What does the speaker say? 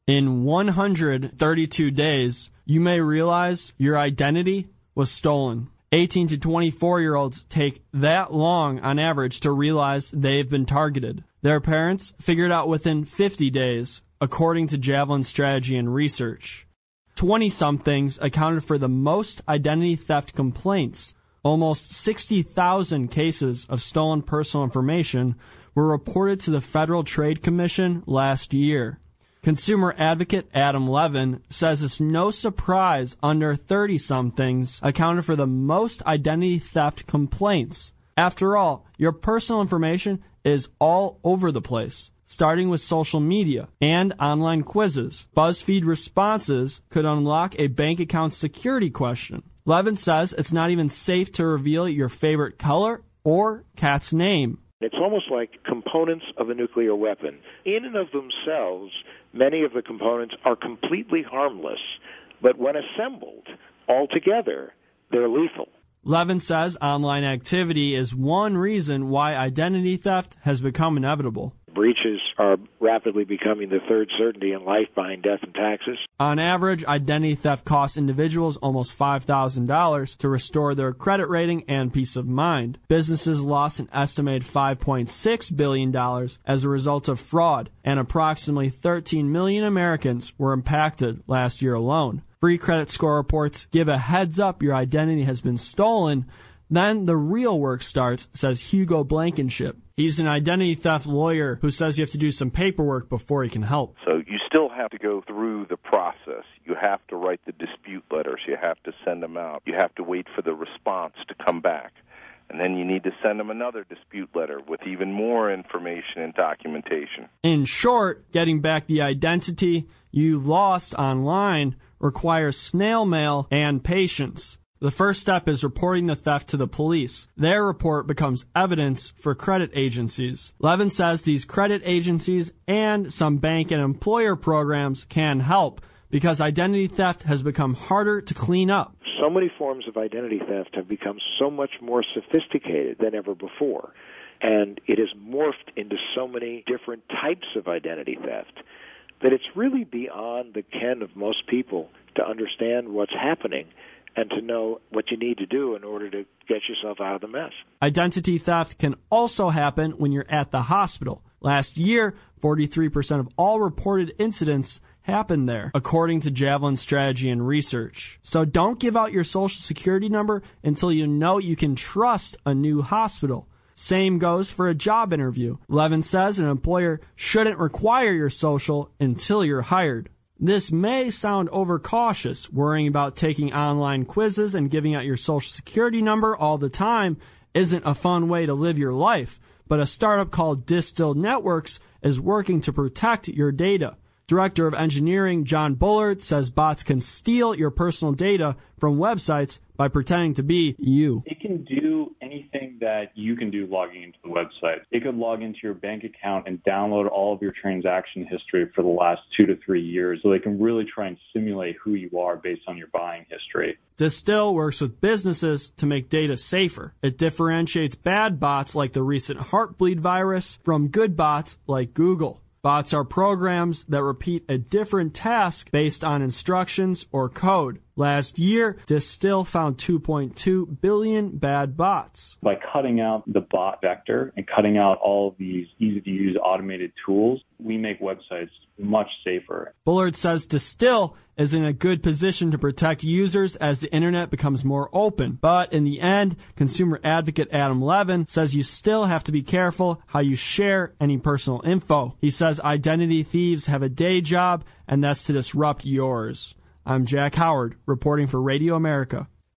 In 132 days, you may realize your identity was stolen. 18 to 24-year-olds take that long on average to realize they've been targeted. Their parents figured out within 50 days, according to Javelin Strategy and Research. 20-somethings accounted for the most identity theft complaints. Almost 60,000 cases of stolen personal information were reported to the Federal Trade Commission last year. Consumer advocate Adam Levin says it's no surprise under 30-somethings accounted for the most identity theft complaints. After all, your personal information is all over the place, starting with social media and online quizzes. BuzzFeed responses could unlock a bank account security question. Levin says it's not even safe to reveal your favorite color or cat's name. It's almost like components of a nuclear weapon. In and of themselves, many of the components are completely harmless, but when assembled all together, they're lethal. Levin says online activity is one reason why identity theft has become inevitable. Breaches are rapidly becoming the third certainty in life behind death and taxes. On average, identity theft costs individuals almost $5,000 to restore their credit rating and peace of mind. Businesses lost an estimated $5.6 billion as a result of fraud, and approximately 13 million Americans were impacted last year alone. Free credit score reports give a heads up your identity has been stolen. Then the real work starts, says Hugo Blankenship. He's an identity theft lawyer who says you have to do some paperwork before he can help. So you still have to go through the process. You have to write the dispute letters. You have to send them out. You have to wait for the response to come back. And then you need to send them another dispute letter with even more information and documentation. In short, getting back the identity you lost online requires snail mail and patience. The first step is reporting the theft to the police. Their report becomes evidence for credit agencies. Levin says these credit agencies and some bank and employer programs can help because identity theft has become harder to clean up. So many forms of identity theft have become so much more sophisticated than ever before, and it has morphed into so many different types of identity theft that it's really beyond the ken of most people to understand what's happening and to know what you need to do in order to get yourself out of the mess. Identity theft can also happen when you're at the hospital. Last year, 43% of all reported incidents happened there, according to Javelin Strategy and Research. So don't give out your social security number until you know you can trust a new hospital. Same goes for a job interview. Levin says an employer shouldn't require your social until you're hired. This may sound overcautious. Worrying about taking online quizzes and giving out your social security number all the time isn't a fun way to live your life, but a startup called Distilled Networks is working to protect your data. Director of Engineering John Bullard says bots can steal your personal data from websites by pretending to be you. It can do anything that you can do logging into the website. It could log into your bank account and download all of your transaction history for the last 2 to 3 years, so they can really try and simulate who you are based on your buying history. Distill works with businesses to make data safer. It differentiates bad bots like the recent Heartbleed virus from good bots like Google. Bots are programs that repeat a different task based on instructions or code. Last year, Distill found 2.2 billion bad bots. By cutting out the bot vector and cutting out all of these easy-to-use automated tools, we make websites much safer. Bullard says Distill is in a good position to protect users as the internet becomes more open. But in the end, consumer advocate Adam Levin says you still have to be careful how you share any personal info. He says identity thieves have a day job, and that's to disrupt yours. I'm Jack Howard, reporting for Radio America.